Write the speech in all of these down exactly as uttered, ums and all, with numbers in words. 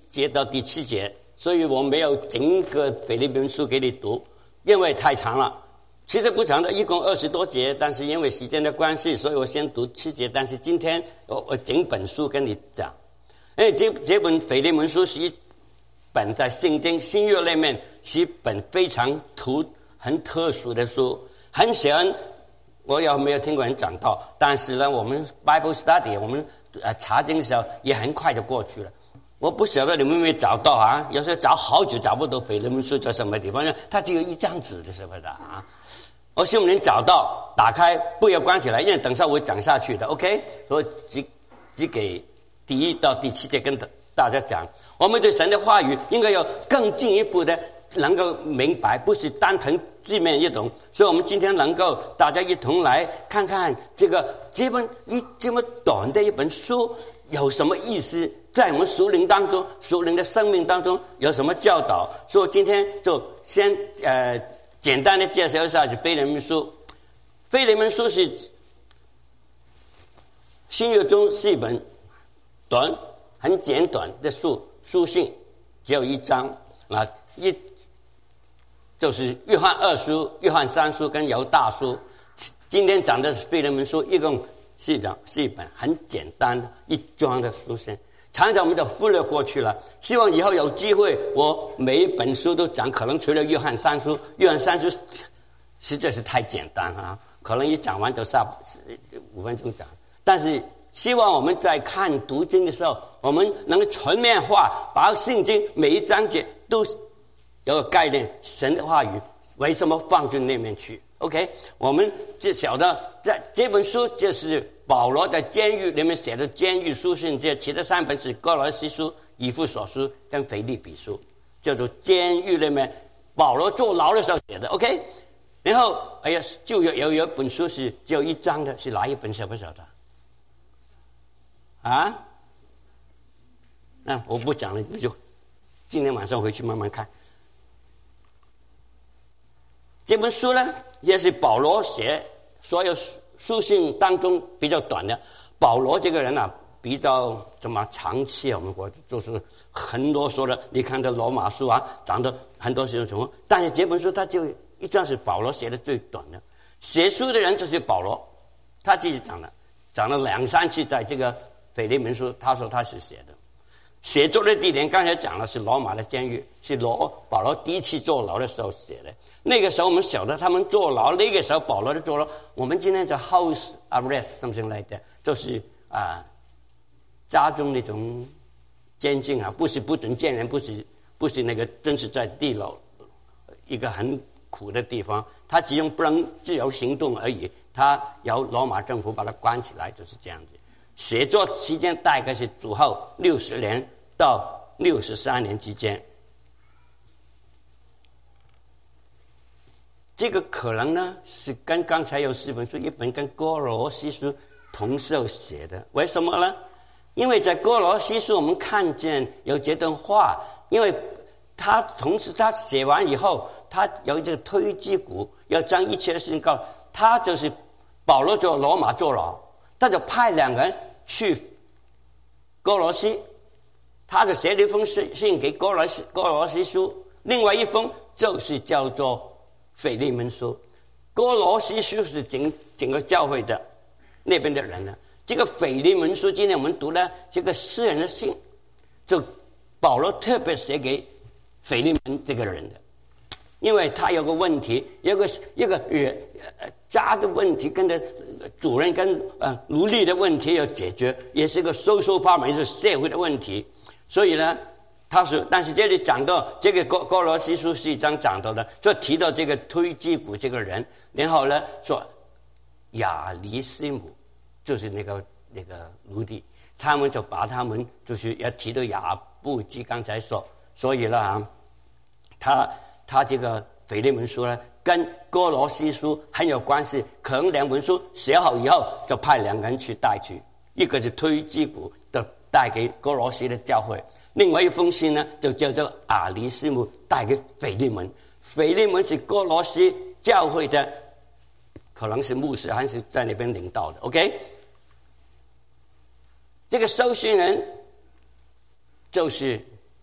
节到第七节，所以我没有整个腓立比书给你读，因为太长了。其实不长的，一共二十多节，但是因为时间的关系，所以我先读七节。但是今天我我整本书跟你讲，因为这这本腓立门书是一本在圣经新约里面是一本非常突很特殊的书，很喜欢。我有没有听过人讲到？但是呢，我们 Bible study 我们呃查经的时候也很快就过去了。我不晓得你们有没有找到啊？有时候找好久找不到腓立门书在什么地方呢？它只有一张纸的，是不是啊？我希望能找到，打开，不要关起来，因为等下我会讲下去的。OK， 所以只只给第一到第七节跟大家讲，我们对神的话语应该有更进一步的能够明白，不是单凭字面一懂。所以我们今天能够大家一同来看看这个这本一这么短的一本书有什么意思，在我们属灵当中、属灵的生命当中有什么教导。所以今天就先呃。简单的介绍一下是腓立门书。腓立门书是新约中是一本短很简短的书书信，只有一章啊，一就是约翰二书、约翰三书跟犹大书。今天讲的是腓立门书，一共是一章是一本很简单的一章的书信。常常我们就忽略过去了，希望以后有机会我每一本书都讲，可能除了约翰三书，约翰三书实在是太简单啊，可能一讲完就差五分钟讲。但是希望我们在看读经的时候，我们能够全面化，把圣经每一章节都有个概念，神的话语为什么放进那面去。 OK， 我们就晓得在这本书就是保罗在监狱里面写的监狱书信，这其他三本是哥罗西书、以弗所书跟腓立比书，叫做监狱里面保罗坐牢的时候写的。 OK， 然后哎呀，就有有有一本书是只有一章的，是哪一本晓不晓得啊？那我不讲了，你就今天晚上回去慢慢看。这本书呢，也是保罗写所有书信当中比较短的。保罗这个人啊，比较怎么长气，我们国就是很多说的。你看这罗马书啊，讲的很多是什么？但是这本书他就一张是保罗写的最短的。写书的人就是保罗，他自己讲的，讲了两三次，在这个腓立门书，他说他是写的。写作的地点刚才讲了是罗马的监狱，是罗保罗第一次坐牢的时候写的。那个时候我们晓得他们坐牢，那个时候保罗的坐牢，我们今天叫 house arrest something like that， 就是啊家中那种监禁啊，不是不准见人，不是不是那个真是在地牢一个很苦的地方，他只用不能自由行动而已，他由罗马政府把他关起来，就是这样子。写作期间大概是主后六十年到六十三年之间。这个可能呢是跟刚才有四本书，一本跟哥罗西书同时写的。为什么呢？因为在哥罗西书我们看见有这段话，因为他同时他写完以后，他有这个推基鼓，要将一切的事情告诉他，就是保罗在罗马坐牢，他就派两个人去哥罗西，他就写了一封信给哥罗西哥罗西书，另外一封就是叫做腓立门书。哥罗西书是整整个教会的那边的人呢，这个腓立门书今天我们读的这个私人的信，就保罗特别写给腓立门这个人的，因为他有个问题，有个一个呃家的问题，跟着主人跟呃奴隶的问题要解决，也是一个 social problem， 是社会的问题。所以呢，他是，但是这里讲到这个哥哥罗西书是一章讲到的，就提到这个推基古这个人，然后呢说亚里斯姆就是那个那个奴隶，他们就把他们就是要提到亚布基刚才说，所以呢啊，他他这个腓立门书呢跟哥罗西书很有关系，可能两本书写好以后就派两个人去带去，一个是推基古的带给哥罗西的教会，另外一封信呢就叫做亚里斯姆带给腓立门，腓立门是哥罗西教会的，可能是牧师还是在那边领导的。 OK， 这个收信人就是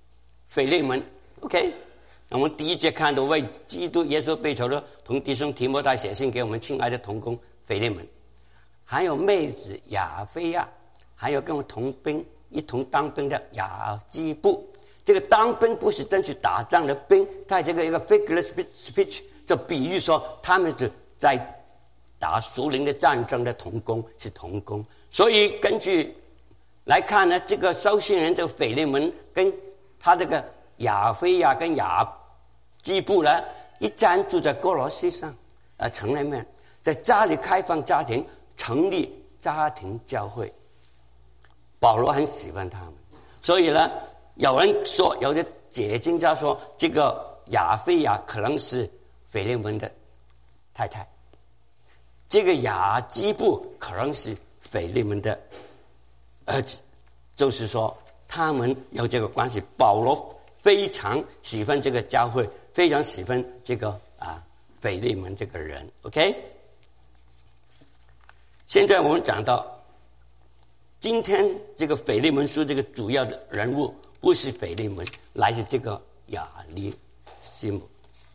腓利门 ，OK。我们第一节看到为基督耶稣被囚的同弟兄提摩太写信给我们亲爱的同工腓利门，还有妹子亚非亚，还有跟我同兵一同当兵的亚基布。这个当兵不是真去打仗的兵，在这个一个 figure speech 就比喻说他们是在打属灵的战争的同工，是同工。所以根据来看呢，这个收信人这个腓利门跟他这个亚非亚跟亚基布呢，一暂住在哥罗西上啊城里面，在家里开放家庭，成立家庭教会。保罗很喜欢他们，所以呢，有人说，有的解经家说，这个亚非亚可能是腓利门的太太，这个亚基布可能是腓利门的儿子，就是说他们有这个关系。保罗非常喜欢这个教会，非常喜欢这个啊腓利门这个人。OK， 现在我们讲到今天这个腓利门书这个主要的人物不是腓利门，来自这个亚里西姆。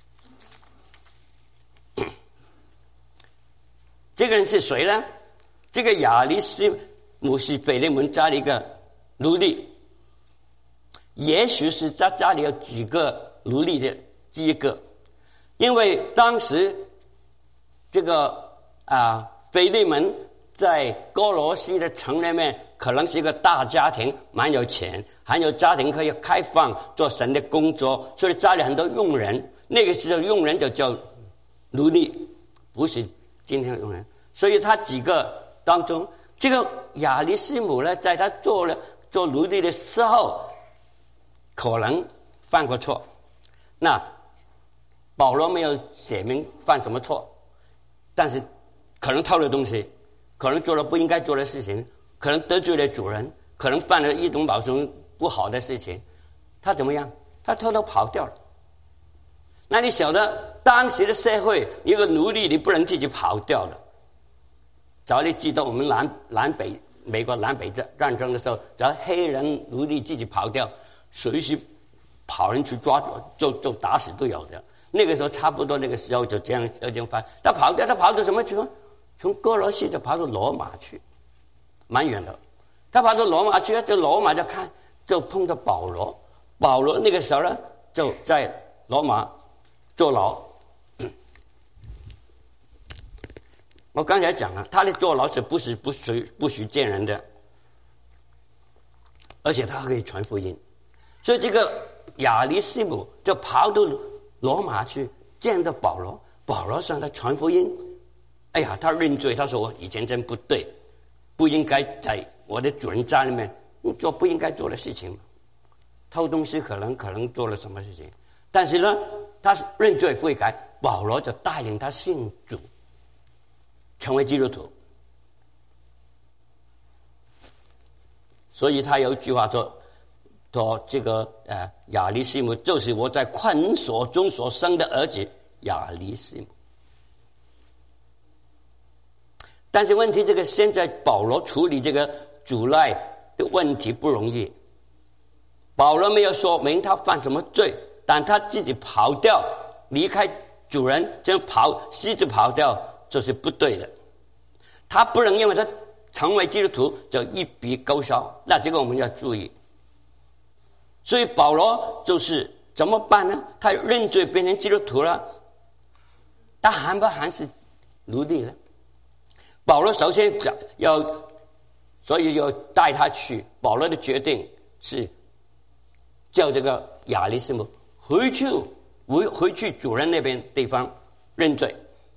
这个人是谁呢？这个亚里西姆是腓利门家的一个奴隶，也许是他家里有几个奴隶的第一个，因为当时这个啊腓利门在哥罗西的城里面可能是一个大家庭，蛮有钱，还有家庭可以开放做神的工作，所以家里很多佣人。那个时候佣人就叫奴隶，不是今天的佣人。所以他几个当中，这个亚里西姆呢，在他做了做奴隶的时候，可能犯过错。那保罗没有写明犯什么错，但是可能偷了东西，可能做了不应该做的事情，可能得罪了主人，可能犯了一种某种不好的事情，他怎么样？他偷偷跑掉了。那你晓得当时的社会，一个奴隶你不能自己跑掉的。早你记得我们南南北美国南北战争的时候，只要黑人奴隶自己跑掉，随时跑人去抓就就打死都有的。那个时候差不多那个时候就这样有这样发，他跑掉，他跑到什么地方？从哥罗西就跑到罗马去，蛮远的。他跑到罗马去，就罗马就看，就碰到保罗。保罗那个时候呢，就在罗马坐牢。我刚才讲了，他的坐牢是不是不许不许见人的，而且他可以传福音。所以这个亚里西姆就跑到罗马去见到保罗，保罗向他传福音。哎呀，他认罪，他说我以前真不对，不应该在我的主人家里面做不应该做的事情，偷东西可能可能做了什么事情，但是呢，他认罪悔改，保罗就带领他信主，成为基督徒。所以他有一句话说，说这个呃亚里西姆就是我在困锁中所生的儿子亚里西姆。但是问题，这个现在保罗处理这个主赖的问题不容易。保罗没有说明他犯什么罪，但他自己跑掉，离开主人，这样跑狮子跑掉，这是不对的。他不能因为他成为基督徒就一笔勾销，那这个我们要注意。所以保罗就是怎么办呢？他认罪变成基督徒了，他还不还是奴隶呢？保罗首先要，所以要带他去。保罗的决定是叫这个亚里西姆回去，回回去主人那边地方认罪。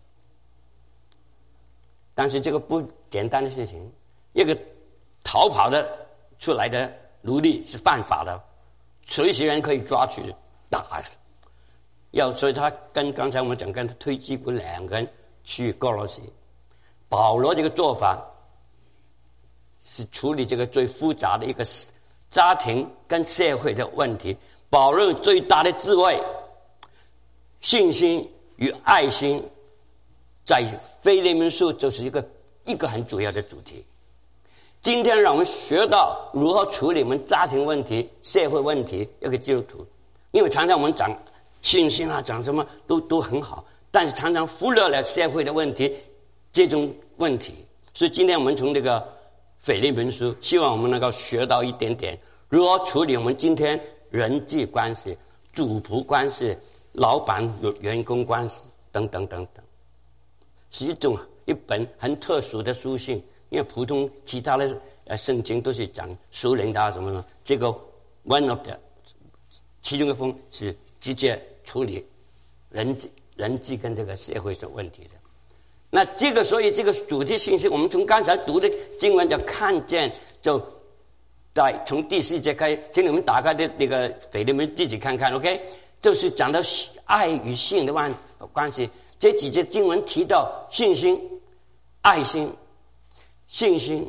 但是这个不简单的事情，一个逃跑的出来的奴隶是犯法的，随时人可以抓去打。要所以他跟刚才我们讲，跟他推基古两个人去哥罗西。保罗这个做法是处理这个最复杂的一个家庭跟社会的问题。保罗最大的智慧、信心与爱心，在腓利门书就是一个一个很主要的主题。 今天让我们学到如何处理我们家庭问题、社会问题，一个基督徒。因为常常我们讲信心啊，讲什么都都很好，但是常常忽略了社会的问题，这种问题。所以今天我们从这个腓利门书，希望我们能够学到一点点如何处理我们今天人际关系、主仆关系、老板员工关系等等等等，是一种一本很特殊的书信。因为普通其他的呃圣经都是讲属灵的什么呢？这个 one of the 其中一封是直接处理人际人际跟这个社会的问题的。那这个所以这个主题信息，我们从刚才读的经文就看见，就在从第四节开始，请你们打开的那个腓利门自己看看 ，OK， 就是讲到爱与性的关关系。这几节经文提到信心、爱心、信心、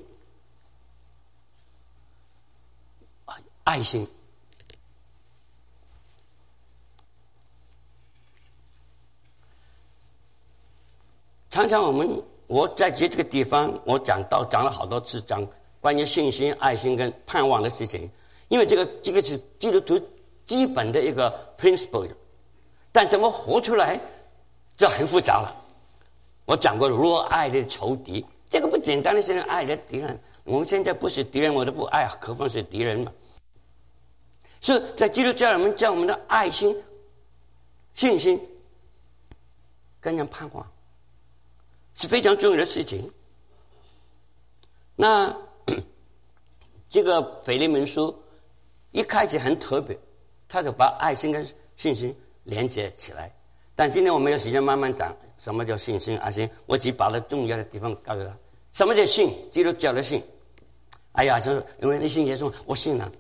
爱心。常常我们我在这这个地方，我讲到讲了好多次，讲关于信心、爱心跟盼望的事情，因为这个这个是基督徒基本的一个 principle， 但怎么活出来，这很复杂了。我讲过，如何爱的仇敌，这个不简单的是爱的敌人。我们现在不是敌人，我都不爱，何况是敌人嘛？是在基督教里面教我们的爱心、信心跟人盼望。是非常重要的事情。那这个腓利门书一开始很特别，他就把爱心跟信心连接起来。但今天我没有时间慢慢讲什么叫信心、爱心，我只把它重要的地方告诉他。什么叫信？基督教的信。哎呀，就是因为你信耶稣，我信了，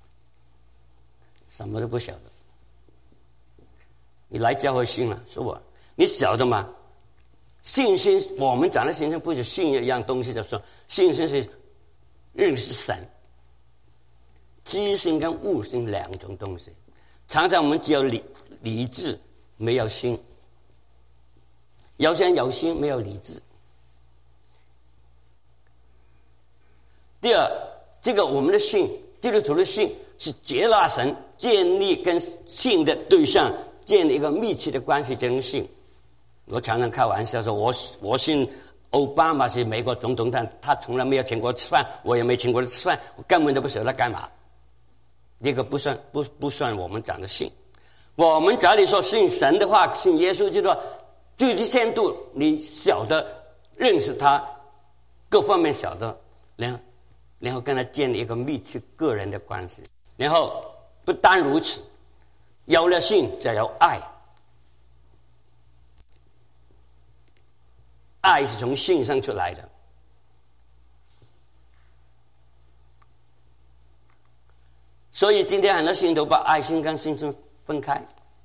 什么都不晓得。你来教会信了，说我你晓得吗？信心，我们讲的信心不是信一样东西的说，信心是认识神。知心跟悟性两种东西，常常我们只有理理智，没有心；有些人有心，没有理智。第二，这个我们的信，基督徒的信是接纳神，建立跟信的对象建立一个密切的关系，这种信。我常常开玩笑说，我我信奥巴马是美国总统，但他从来没有请过吃饭，我也没请过他吃饭，我根本都不晓得他干嘛。这个不算不不算我们讲的信。我们假如说信神的话，信耶稣，就说最低限度你晓得认识他，各方面晓得，然后然后跟他建立一个密切个人的关系。然后不单如此，有了信就有爱。爱是从信上出来的，所以今天很多信徒把爱心跟信心分开。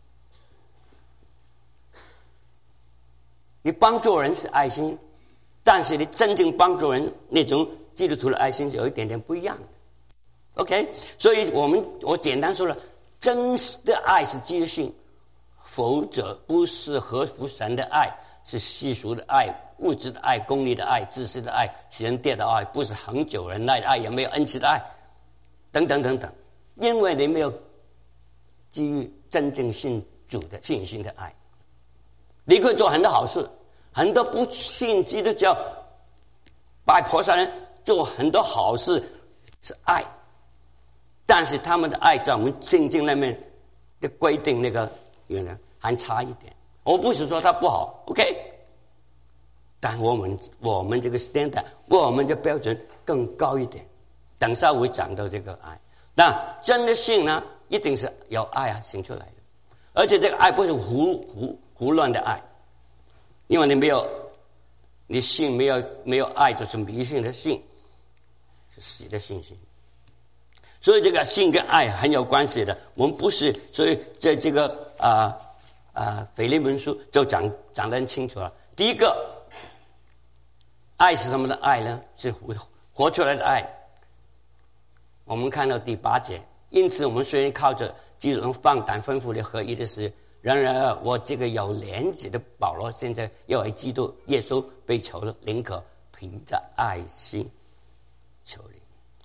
你帮助人是爱心，但是你真正帮助人那种基督徒的爱心是有一点点不一样的。OK， 所以我们我简单说了，真实的爱是基于信，否则不是合乎神的爱，是世俗的爱、物质的爱、功利的爱、自私的爱、使人跌的爱，不是恒久忍耐的爱，也没有恩慈的爱，等等等等。因为你没有基于真正信主的信心的爱，你可以做很多好事，很多不信基督教拜菩萨人做很多好事是爱，但是他们的爱在我们圣经那边的规定那个原来还差一点。我不是说它不好 ，OK， 但我们我们这个 standard， 我们的标准更高一点。等下我会讲到这个爱，那真的信呢，一定是有爱啊行出来的，而且这个爱不是胡胡胡乱的爱，因为你没有你信没有没有爱，就是迷信的信，是死的信心。所以这个信跟爱很有关系的。我们不是，所以在这个啊。呃啊，腓利门书就讲讲得很清楚了。第一个，爱是什么的爱呢？是活活出来的爱。我们看到第八节，因此我们虽然靠着基督放胆吩咐的合一的事，然而我这个有连结的保罗，现在又为基督耶稣被囚了，宁可凭着爱心求你。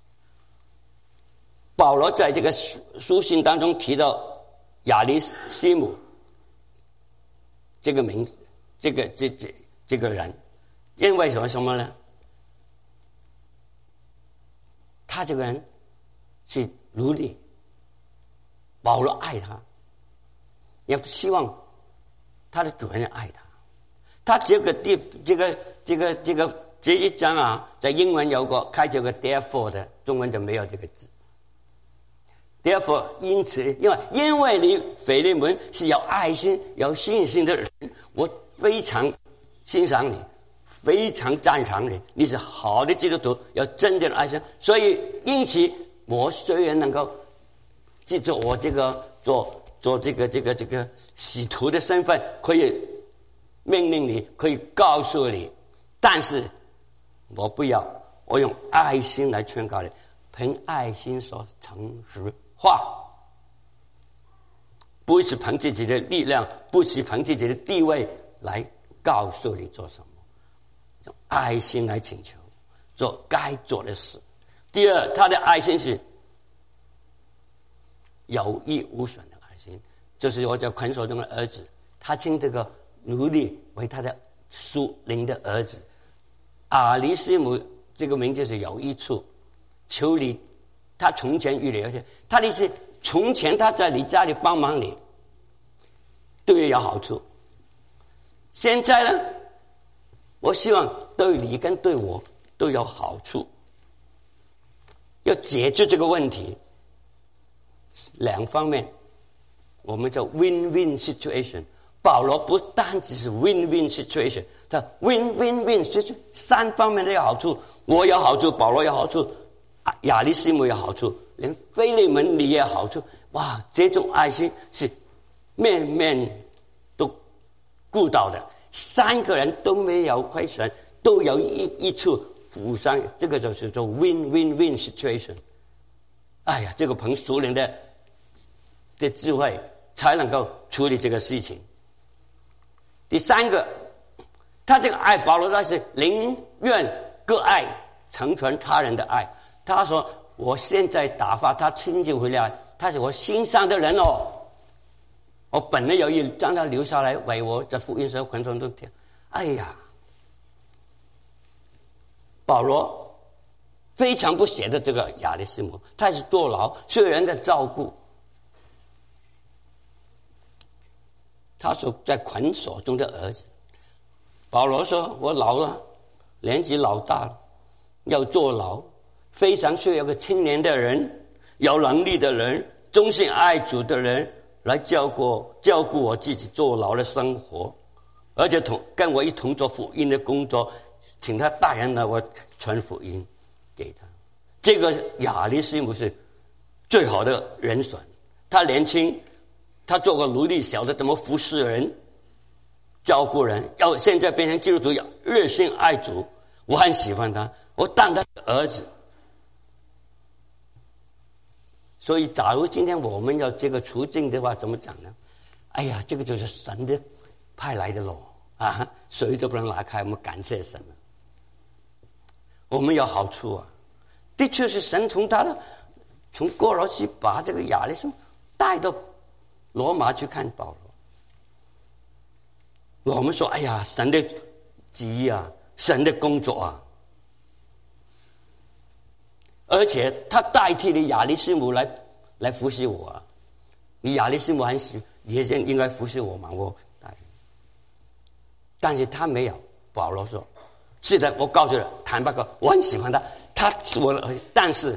保罗在这个书书信当中提到亚里西姆这个名字，这个这这这个人，因为什么什么呢？他这个人是奴隶，保罗爱他，也希望他的主人爱他。他这个第这个这个这个这一章啊，在英文有个开这个 therefore 的，中文就没有这个字。therefore 因此，因为因为你腓利门是有爱心、有信心的人，我非常欣赏你，非常赞赏你，你是好的基督徒，有真正的爱心。所以因此，我虽然能够记住我这个做做这个这个这个使徒的身份，可以命令你，可以告诉你，但是我不要，我用爱心来劝告你，凭爱心说诚实话，不是凭自己的力量，不是凭自己的地位来告诉你做什么，用爱心来请求做该做的事。第二，他的爱心是有益无损的爱心，就是我叫捆锁中的儿子，他称这个奴隶为他的属灵的儿子。阿里西姆这个名字是有益处，求你，他从前遇你，而且他的意思，从前他在你家里帮忙你，对你有好处。现在呢，我希望对你跟对我都有好处。要解决这个问题，两方面，我们叫 win-win situation。保罗不单只是 win-win situation， 他 win-win-win situation 三方面都有好处，我有好处，保罗有好处，亚里西姆有好处，连腓利门你也有好处。哇，这种爱心是面面都顾到的，三个人都没有亏损，都有一一处互相，这个就是做 win-win-win situation。哎呀，这个凭属灵的的智慧才能够处理这个事情。第三个，他这个爱保罗，他是宁愿各爱成全他人的爱。他说：“我现在打发他亲自回来，他是我心上的人哦。我本来有意将他留下来为我在福音时候捆绑都听。”哎呀，保罗非常不舍得这个亚里西姆，他是坐牢，需要人的照顾。他说在捆锁中的儿子，保罗说：“我老了，年纪老大了，要坐牢，非常需要有个青年的人，有能力的人，忠心爱主的人来照顾照顾我自己坐牢的生活，而且同跟我一同做福音的工作，请他带人来我传福音给他。”这个亚里西姆是最好的人选，他年轻。他做过奴隶，晓得怎么服侍人、照顾人，要现在变成基督徒，要热心爱主。我很喜欢他，我当他的儿子。所以，假如今天我们要这个处境的话，怎么讲呢？哎呀，这个就是神的派来的咯啊，谁都不能拿开。我们感谢神了，我们有好处啊。的确是神从他的从哥罗西把这个亚里西姆带到罗马去看保罗。我们说：“哎呀，神的旨意啊，神的工作啊！”而且他代替了亚里西姆来来服侍我啊。你亚里西姆还是也应该服侍我嘛？我代，但是他没有。保罗说：“是的，我告诉了，坦白说，我很喜欢他，他是我的，但是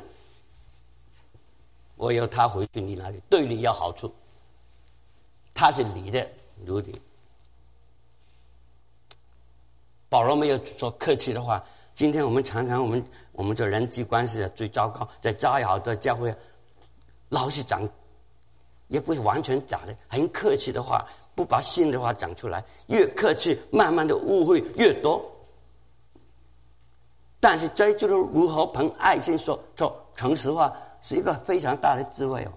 我要他回去你那里，对你有好处。他是你的奴隶。”保罗没有说客气的话。今天我们常常我们我们这人际关系最糟糕，在家也好，在教会老是讲，也不是完全假的，很客气的话，不把心的话讲出来，越客气，慢慢的误会越多。但是这就是如何凭爱心说说诚实话，是一个非常大的智慧哦。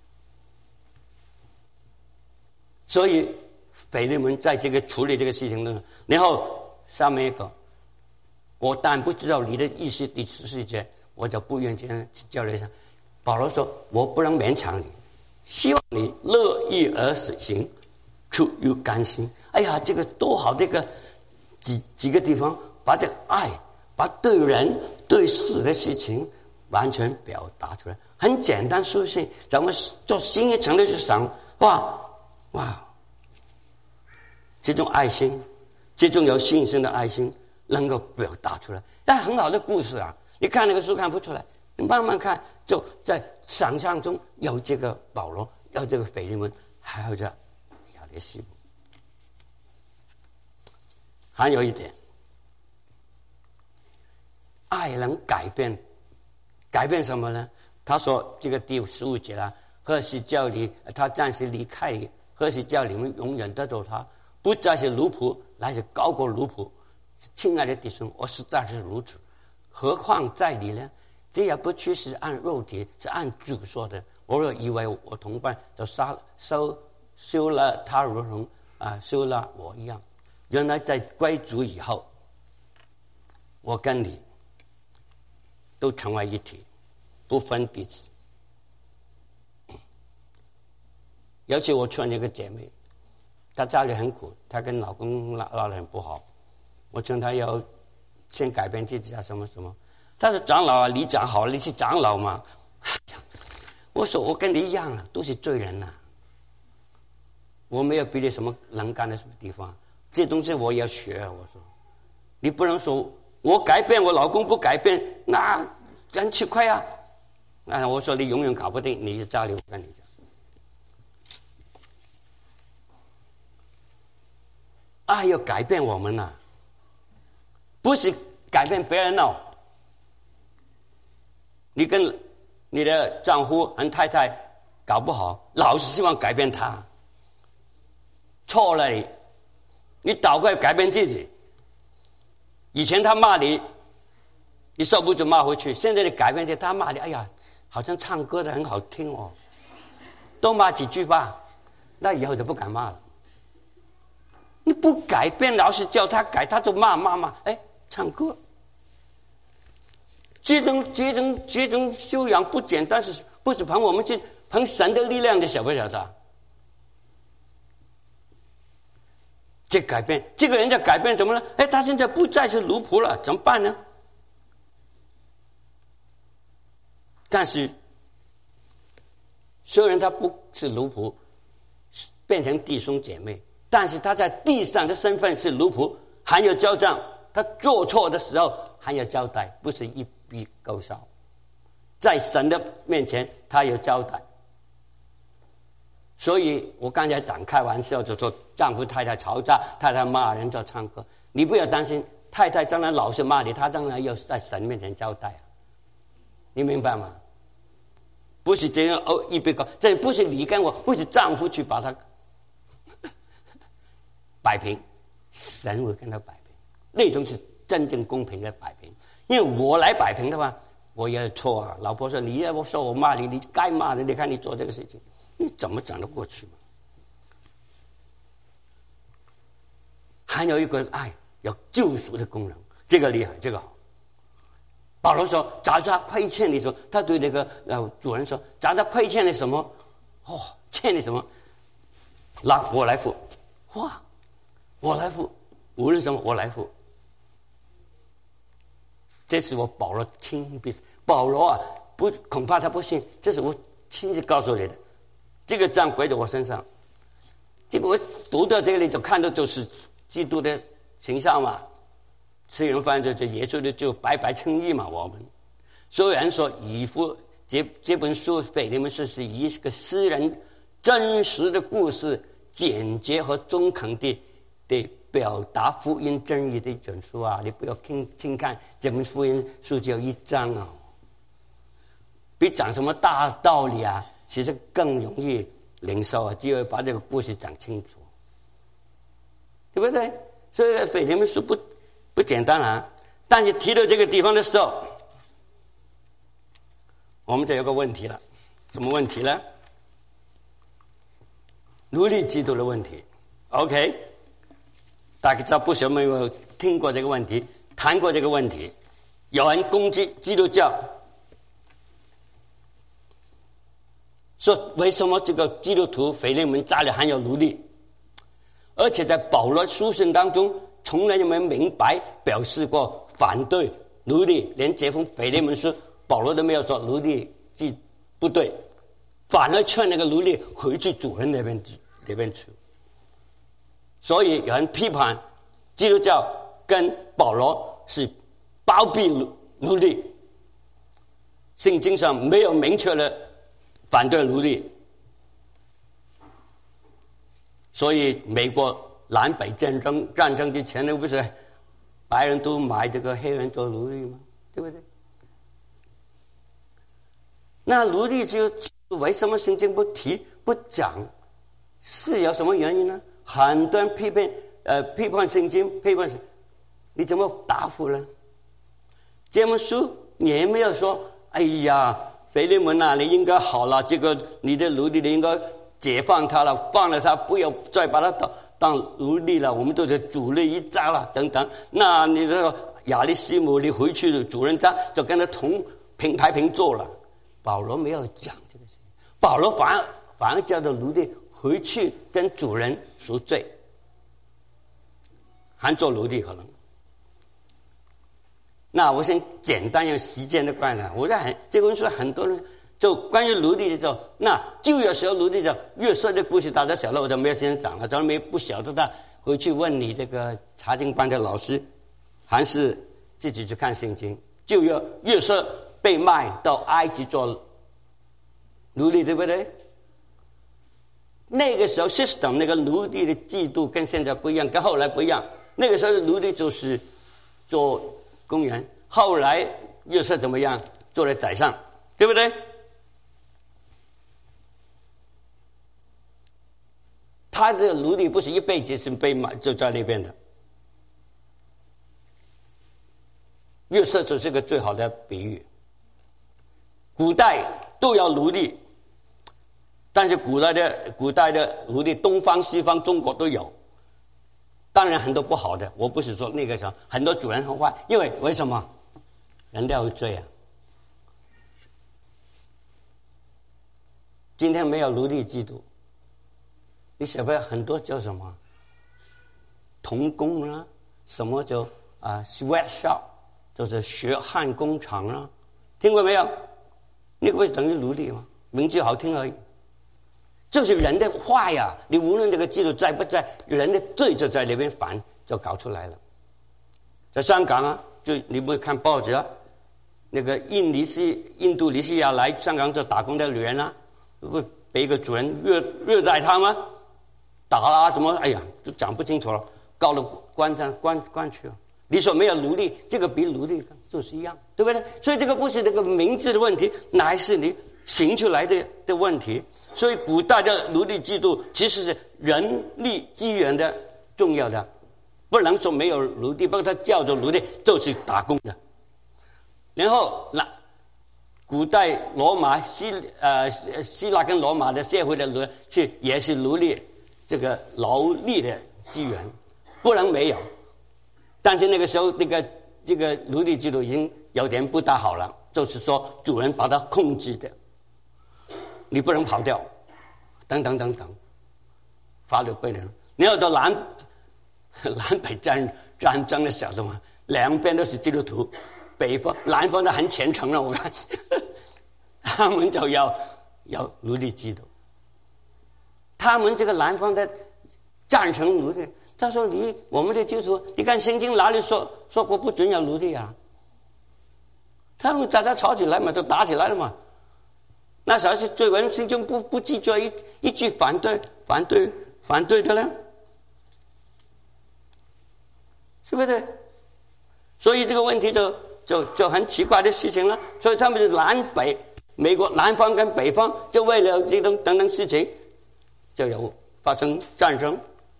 所以腓利门在这个处理这个事情中，然后下面一个，我当然不知道你的意思。第十四节， 我就不愿意去交流上。保罗说：“我不能勉强你，希望你乐意而实行，出于甘心。”哎呀，这个多好的一个几几个地方，把这个爱，把对人对事的事情完全表达出来，很简单书信。咱们做新一层的去想，哇哇，这种爱心，这种有信心的爱心，能够表达出来，那很好的故事啊！你看那个书看不出来，你慢慢看，就在想象中有这个保罗，有这个腓利门，还有这亚里西姆。还有一点，爱能改变，改变什么呢？他说这个第十五节啦，何时叫你他暂时离开你，何时叫你们永远得着他，不再是奴仆，乃是高过奴仆。亲爱的弟兄，我实在是如此，何况在你呢？这也不去是按肉体，是按主说的。我若以为我同伴就杀收休了他如同啊休了我一样。原来在归主以后，我跟你都成为一体，不分彼此。尤其我劝一个姐妹，她家里很苦，她跟老公闹闹得很不好，我劝她要先改变自己啊，什么什么。她说长老啊，你讲好了，你是长老嘛。我说我跟你一样啊，都是罪人呐、啊，我没有比你什么能干的什么地方。这东西我也要学。我说，你不能说我改变，我老公不改变，那很吃亏啊。啊，我说你永远搞不定，你是家里，我跟你讲，爱要改变我们呐、啊，不是改变别人哦。你跟你的丈夫和太太搞不好，老是希望改变他，错了你。你祷告改变自己。以前他骂你，你受不住骂回去。现在你改变自己，他骂你，哎呀，好像唱歌的很好听哦，多骂几句吧，那以后就不敢骂了。你不改变，老是叫他改，他就骂骂骂。哎，唱歌，这种这种这种修养不简单，是不是凭我们去凭神的力量的，晓不晓得？这改变，这个人在改变怎么了？哎，他现在不再是奴仆了，怎么办呢？但是，虽然他不是奴仆，变成弟兄姐妹，但是他在地上的身份是奴仆，还有交账。他做错的时候还有交代，不是一笔勾销。在神的面前，他有交代。所以我刚才讲开玩笑，就说丈夫太太吵架，太太骂人就唱歌。你不要担心，太太将来老是骂你，她将来要在神面前交代啊。你明白吗？不是这样哦，一笔勾，这不是你跟我，不是丈夫去把他摆平，神会跟他摆平，那种是真正公平的摆平。因为我来摆平的话，我也错啊。老婆说你要不说我骂你，你该骂的，你看你做这个事情。你怎么讲得过去嘛？还有一个爱有救赎的功能，这个厉害，这个好。保罗说：“假如他亏欠你什么？”他对那个呃主人说：“假如他亏欠你什么？哦，欠你什么？那我来付。哇，我来付，无论什么我来付。”这是我保罗亲笔，保罗啊，不恐怕他不信，这是我亲自告诉你的。这个账归在我身上，这个我读到这里就看到就是基督的形象嘛，吃人饭就就耶稣的就白白称义嘛。我们虽然说以弗这这本书腓利门书是以一个私人真实的故事，简洁和中肯的的表达福音真理的一本书啊，你不要轻轻看这本福音书只有一章啊，比讲什么大道理啊。其实更容易领受啊，只有把这个故事讲清楚，对不对？所以腓利门书不不简单啊。但是提到这个地方的时候，我们就有个问题了，什么问题呢？奴隶制度的问题。OK， 大家不晓得有没有听过这个问题，谈过这个问题？有人攻击基督教， 说为什么这个基督徒腓利门家里还有奴隶？而且在保罗书信当中，从来就没明白表示过反对奴隶，连这封腓利门书，保罗都没有说奴隶既不对，反而劝那个奴隶回去主人那边那边去。所以有人批判基督教跟保罗是包庇奴隶，圣经上没有明确的反对奴隶。所以美国南北战争战争之前，那不是白人都买这个黑人做奴隶吗？对不对？那奴隶就为什么圣经不提不讲？是有什么原因呢？很多人批评呃批判圣经，批判你怎么答复呢？这本书也没有说，哎呀，腓利门啊，你应该好了，这个你的奴隶你应该解放他了，放了他，不要再把他当当奴隶了，我们都是主人一家了，等等。那你这个亚利西姆，你回去主人家就跟他同平排平坐了。保罗没有讲这个事情，保罗反而反而叫做奴隶回去跟主人赎罪，还做奴隶可能。那我先简单用时间的观察，我在很这本书很多人就关于奴隶的时候，那旧约时候奴隶的约瑟的故事大家晓得，我就没有时间讲了。当然没不晓得的，回去问你这个查经班的老师，还是自己去看圣经。旧约约瑟被卖到埃及做奴隶，对不对？那个时候 system 那个奴隶的制度跟现在不一样，跟后来不一样。那个时候的奴隶就是做工人，后来约瑟怎么样？做了宰相，对不对？他的奴隶不是一辈子是被买就在那边的。约瑟就是个最好的比喻。古代都要奴隶，但是古代的古代的奴隶，东方西方中国都有。当然很多不好的，我不是说那个时候很多主人很坏，因为为什么？人都有罪啊。今天没有奴隶制度，你晓不晓得很多叫什么童工啊，什么叫啊 sweatshop， 就是血汗工厂啊，听过没有？那个会等于奴隶吗？名字好听而已。就是人的坏呀、啊，你无论这个制度在不在，人的罪就在那边反就搞出来了。在香港啊，就你不会看报纸啊，那个印尼西印度尼西亚来香港做打工的女人啊，不被一个主人虐虐待他吗？打啊怎么？哎呀，就讲不清楚了，告了关上关关去了。你说没有奴隶，这个比奴隶就是一样，对不对？所以这个不是这个名字的问题，乃是你行出来的的问题。所以古代的奴隶制度其实是人力资源的重要的，不能说没有奴隶，不过它叫做奴隶就是打工的。然后那古代罗马希呃希腊跟罗马的社会的奴是也是奴隶这个劳力的资源，不能没有。但是那个时候那个这个奴隶制度已经有点不大好了，就是说主人把它控制的。你不能跑掉，等等等等，法律规定。你要到南南北战战争的时候嘛，两边都是基督徒，北方南方的很虔诚了，我看他们就要要奴隶制度。他们这个南方的赞成奴隶，他说你我们的基督徒，你看圣经哪里说说过不准要奴隶啊？他们大家吵起来嘛，就打起来了嘛。那时候是最文圣经不不记住一一句反对反对反对的呢，是不是？所以这个问题就就就很奇怪的事情了。所以他们的南北，美国南方跟北方就为了这种等等事情，就有发生战争。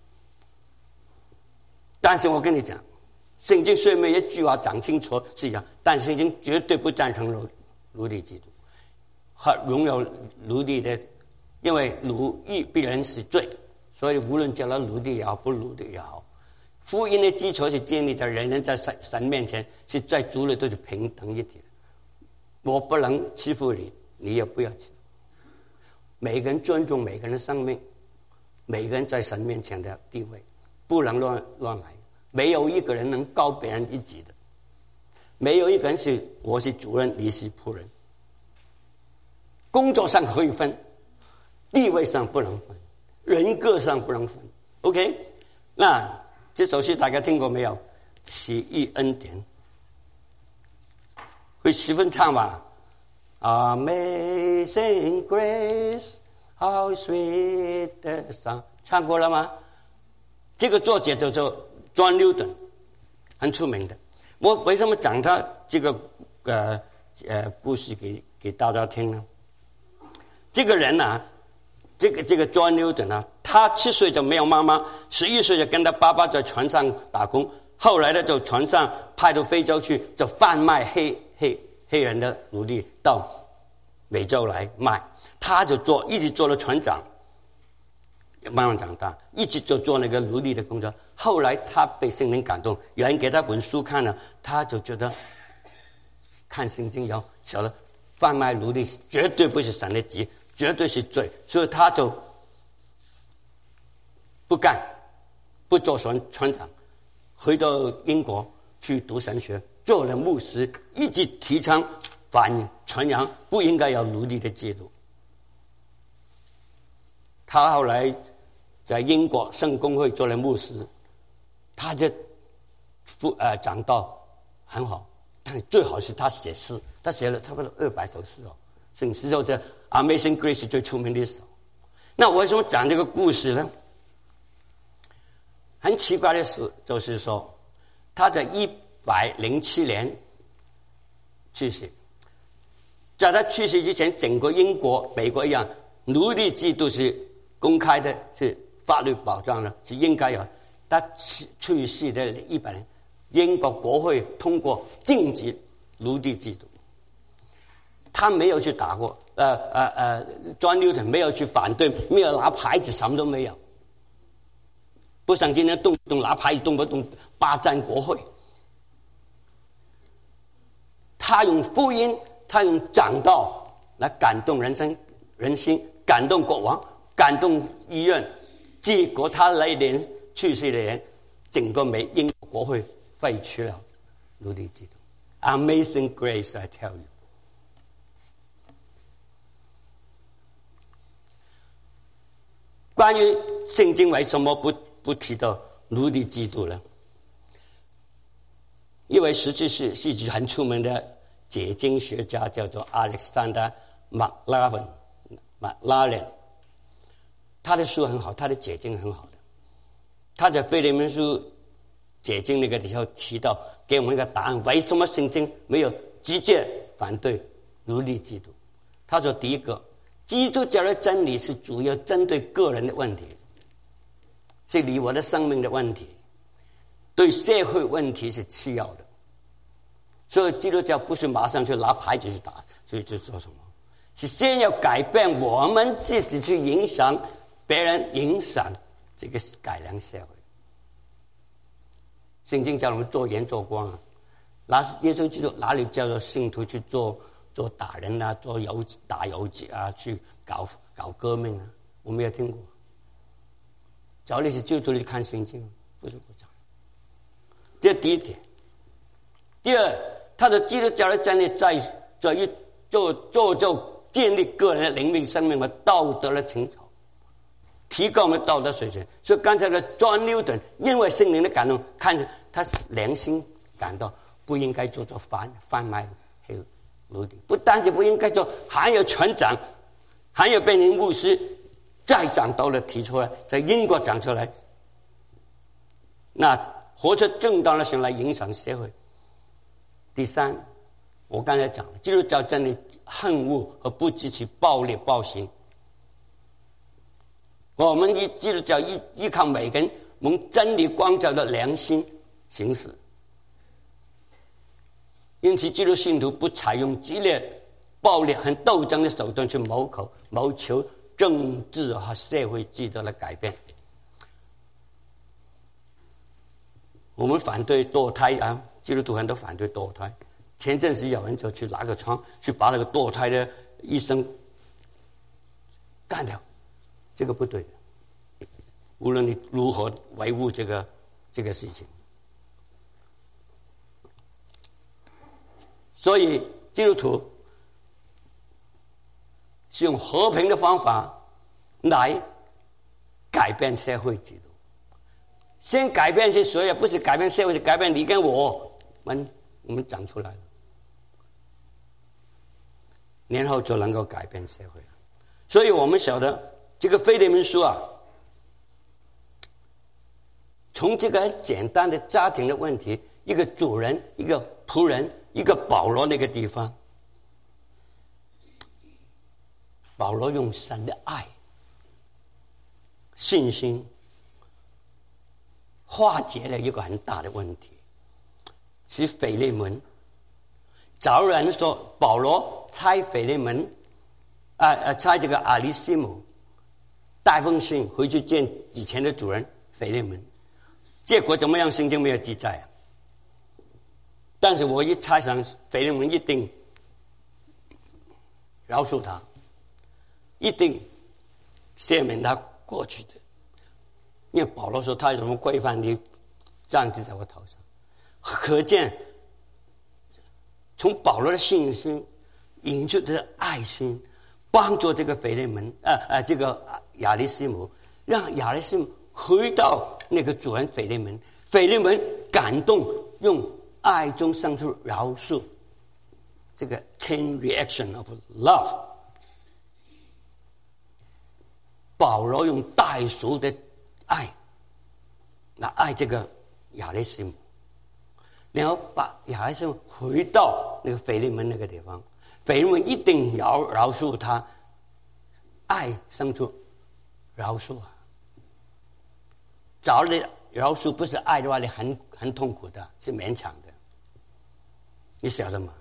但是我跟你讲，圣经虽然没一句话讲清楚是一样，但圣经绝对不赞成奴奴隶制度。和拥有奴隶的，因为奴役必然是罪，所以无论叫他奴隶也好，不奴隶也好，福音的基础是建立在人人在神神面前是在主里都是平等一点。我不能欺负你，你也不要欺负。 每个人尊重每个人的生命，每个人在神面前的地位，不能乱乱来。没有一个人能高别人一级的，没有一个人是我是主人，你是仆人。工作上可以分，地位上不能分，人格上不能分。OK， 那这首诗大家听过没有？奇异恩典，会十分唱吧 ？Amazing Grace, how sweet the sound， 唱过了吗？这个作者叫做 John Newton， 很出名的。我为什么讲他这个呃呃故事给给大家听呢？这个人啊，这个这个 John Newton 啊，他七岁就没有妈妈，十一岁就跟他爸爸在船上打工，后来呢就船上派到非洲去，就贩卖黑黑黑人的奴隶到美洲来卖，他就做一直做了船长。慢慢长大，一直就做那个奴隶的工作。后来他被圣灵感动，有人给他本书看了，他就觉得看圣经以后晓得贩卖奴隶绝对不是神的旨，绝对是罪，所以他就不干，不做船船长，回到英国去读神学，做了牧师，一直提倡反传扬不应该有奴隶的制度。他后来在英国圣公会做了牧师，他的副呃讲道很好，但最好是他写诗，他写了差不多二百首诗哦，圣诗就这《Amazing Grace》最出名的一首。那我为什么讲这个故事呢？很奇怪的事就是说，他在一百零七年去世，在他去世之前，整个英国、美国一样，奴隶制度是公开的，是法律保障的，是应该有。他去世的一百年，英国国会通过禁止奴隶制度。他没有去打过，呃呃呃 ，John Newton 没有去反对，没有拿牌子，什么都没有。不像今天动不动拿牌子，动不动霸占国会。他用福音，他用讲道来感动人生人心，感动国王，感动医院。结果他那一年去世的人，整个美英国国会废除了奴隶制度。Amazing Grace, I tell you。关于圣经为什么不不提到奴隶制度呢？因为十七世纪很出名的解经学家叫做 Alexander McLaren， McLaren， 他的书很好，他的解经很好的。他在腓利门书解经那个时候提到，给我们一个答案：为什么圣经没有直接反对奴隶制度？他说，第一个，基督教的真理是主要针对个人的问题，是你我的生命的问题，对社会问题是次要的。所以基督教不是马上就拿牌子去打，所以就做什么？是先要改变我们自己去影响别人，影响这个改良社会。圣经叫我们做盐做光啊，拿耶稣基督哪里叫做信徒去做做打人啊，做游打游击啊，去搞搞革命啊？我没有听过。只要你是基督徒，你看圣经，不是不讲。这第一点。第二，他的基督教的真理在在于做做就建立个人的灵命生命和道德的情操，提高我们道德水准。所以刚才的 John Newton 因为圣灵的感动，看着他良心感到不应该做做贩贩卖黑奴隶，不单止不应该做，还有船长，还有被人牧师再讲到了提出来，在英国讲出来，那活出正当的行来影响社会。第三，我刚才讲了，基督教真理恨恶和不支持暴力暴行。我们依基督教依依靠每个人蒙真理光照的良心行事，因此基督信徒不采用激烈、暴力和斗争的手段去谋求谋求政治和社会制度的改变。我们反对堕胎啊，基督徒很多反对堕胎。前阵子有人就去拿个枪去把那个堕胎的医生干掉，这个不对的。无论你如何维护这个这个事情，所以基督徒是用和平的方法来改变社会制度。先改变是谁？不是改变社会，是改变你跟我们，我们长出来了，然后就能够改变社会了。所以我们晓得这个腓利门书啊，从这个很简单的家庭的问题，一个主人，一个仆人，一个保罗那个地方，保罗用神的爱、信心化解了一个很大的问题，是腓利门。早人说保罗差腓利门啊啊，差这个阿里西姆带封信回去见以前的主人腓利门，结果怎么样？圣经没有记载啊。但是我一猜想，腓利门一定饶恕他，一定赦免他过去的。因为保罗说他有什么规范，你这样子在我头上，可见从保罗的信心引出的爱心，帮助这个腓利门，呃呃，这个亚里西姆，让亚里西姆回到那个主人腓利门，腓利门感动，用爱中生出饶恕，这个 chain reaction of love。保罗用代赎的爱，那爱这个亚里西姆，然后把亚里西姆回到那个腓利门那个地方，腓利门一定饶饶恕他，爱生出饶恕啊。找你饶恕不是爱的话，你很很痛苦的，是勉强的。你晓得吗？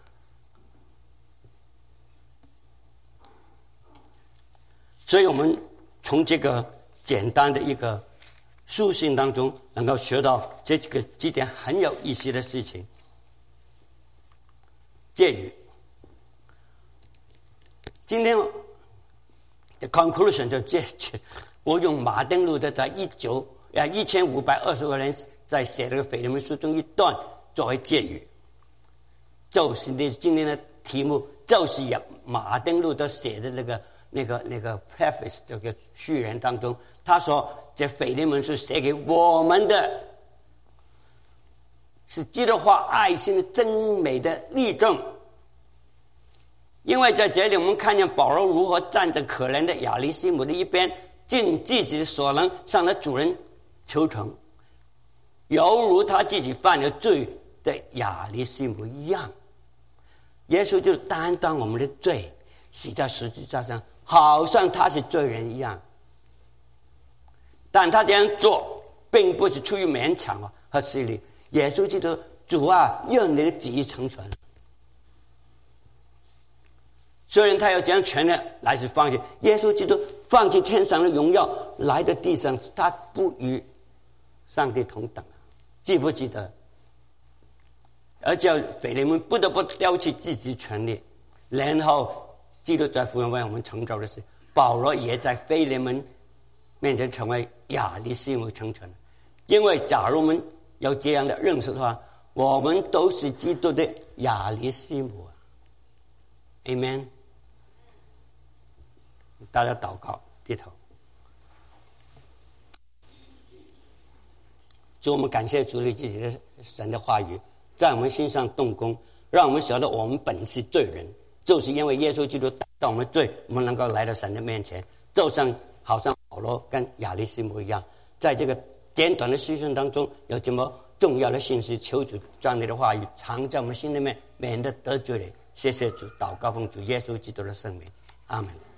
所以我们从这个简单的一个书信当中，能够学到这几个几点很有意思的事情。戒语，今天的 conclusion 就这，我用马丁路德在一九啊一千五百二十个人在写这个腓利门书中一段作为戒语，就是那今天的题目，就是马丁路德写的那个。那个那个 preface 这个序言当中，他说这腓利门是写给我们的，是基督化爱心的真美的例证。因为在这里我们看见保罗如何站在可怜的亚里西姆的一边，尽自己所能向他主人求成，犹如他自己犯了罪的亚里西姆一样。耶稣就担当我们的罪，死在十字架上，好像他是罪人一样。但他这样做并不是出于勉强和势力，耶稣基督主啊，愿你的旨意成全。虽然他有这样权利来是放弃，耶稣基督放弃天上的荣耀来到地上，他不与上帝同等，记不记得？而叫腓利门不得不丢弃自己权利，然后基督在福音为我们成就的是，保罗也在腓利门面前成为亚里西姆成全。因为假如我们有这样的认识的话，我们都是基督的亚里西姆。 Amen。 大家祷告，低头。主，我们感谢主你自己的神的话语在我们心上动工，让我们晓得我们本是罪人，就是因为耶稣基督担当我们罪，我们能够来到神的面前，就像好像保罗跟亚里西姆一样，在这个简短的书信当中有这么重要的信息，求主将你的话语藏在我们心里面，免得得罪人。谢谢主，祷告奉主耶稣基督的圣名，阿门。